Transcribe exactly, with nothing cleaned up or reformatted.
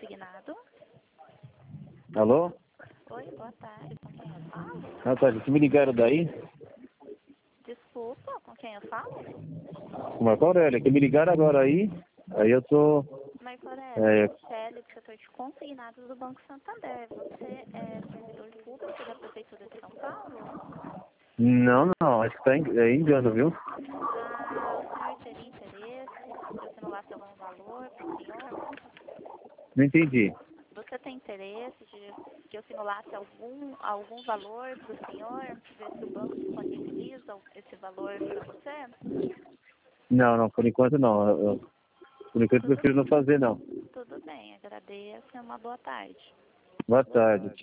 consignado. Alô? Oi, boa tarde. Com quem eu falo? Ah, tá. Que me ligaram daí? Desculpa, com quem eu falo? O Marco Aurélio. Que me ligaram agora aí. Aí eu tô... Marco Aurélio, É, Michele, do setor de consignados do Banco Santander. Você é servidor público da Prefeitura de São Paulo? não, não. Acho que tá en- é engano, viu? Ah, o senhor teria interesse que eu simulasse algum valor para o senhor? Não entendi. Você tem interesse de que eu simulasse algum, algum valor para o senhor? Ver se o banco disponibiliza esse valor para você? Não, não. Por enquanto não. Eu, eu- por enquanto eu Tudo, prefiro não fazer, não. tudo bem, agradeço e uma boa tarde. Boa tarde. Tchau.